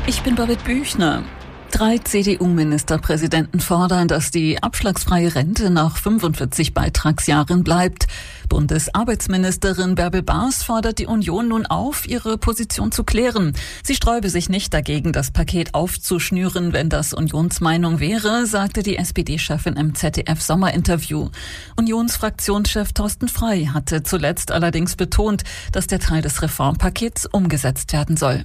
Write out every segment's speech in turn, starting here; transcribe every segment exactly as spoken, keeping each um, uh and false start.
Ich bin Birgit Büchner. Drei C D U-Ministerpräsidenten fordern, dass die abschlagsfreie Rente nach fünfundvierzig Beitragsjahren bleibt. Bundesarbeitsministerin Bärbel Baas fordert die Union nun auf, ihre Position zu klären. Sie sträube sich nicht dagegen, das Paket aufzuschnüren, wenn das Unionsmeinung wäre, sagte die S P D-Chefin im Z D F-Sommerinterview. Unionsfraktionschef Thorsten Frey hatte zuletzt allerdings betont, dass der Teil des Reformpakets umgesetzt werden soll.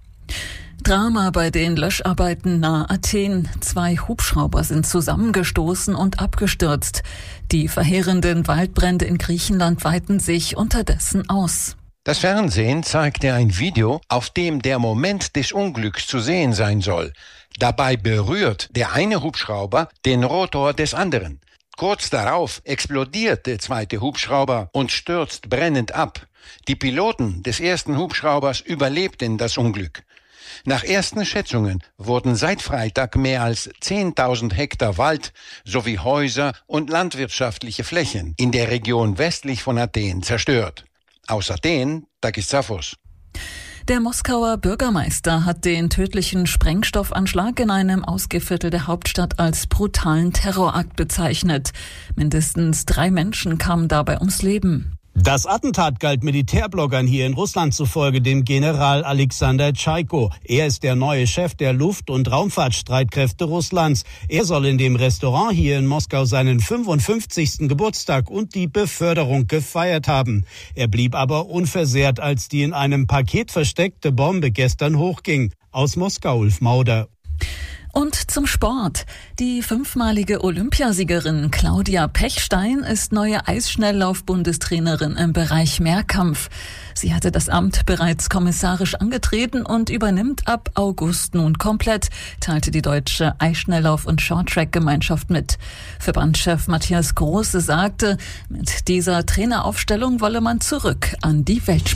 Drama bei den Löscharbeiten nahe Athen. Zwei Hubschrauber sind zusammengestoßen und abgestürzt. Die verheerenden Waldbrände in Griechenland weiten sich unterdessen aus. Das Fernsehen zeigte ein Video, auf dem der Moment des Unglücks zu sehen sein soll. Dabei berührt der eine Hubschrauber den Rotor des anderen. Kurz darauf explodiert der zweite Hubschrauber und stürzt brennend ab. Die Piloten des ersten Hubschraubers überlebten das Unglück. Nach ersten Schätzungen wurden seit Freitag mehr als zehntausend Hektar Wald sowie Häuser und landwirtschaftliche Flächen in der Region westlich von Athen zerstört. Aus Athen, Takis Zaphos. Der Moskauer Bürgermeister hat den tödlichen Sprengstoffanschlag in einem Ausgehviertel der Hauptstadt als brutalen Terrorakt bezeichnet. Mindestens drei Menschen kamen dabei ums Leben. Das Attentat galt Militärbloggern hier in Russland zufolge dem General Alexander Tschaiko. Er ist der neue Chef der Luft- und Raumfahrtstreitkräfte Russlands. Er soll in dem Restaurant hier in Moskau seinen fünfundfünfzigsten Geburtstag und die Beförderung gefeiert haben. Er blieb aber unversehrt, als die in einem Paket versteckte Bombe gestern hochging. Aus Moskau, Ulf Mauder. Und zum Sport. Die fünfmalige Olympiasiegerin Claudia Pechstein ist neue Eisschnelllauf-Bundestrainerin im Bereich Mehrkampf. Sie hatte das Amt bereits kommissarisch angetreten und übernimmt ab August nun komplett, teilte die deutsche Eisschnelllauf- und Shorttrack-Gemeinschaft mit. Verbandschef Matthias Große sagte, mit dieser Traineraufstellung wolle man zurück an die Weltspitze.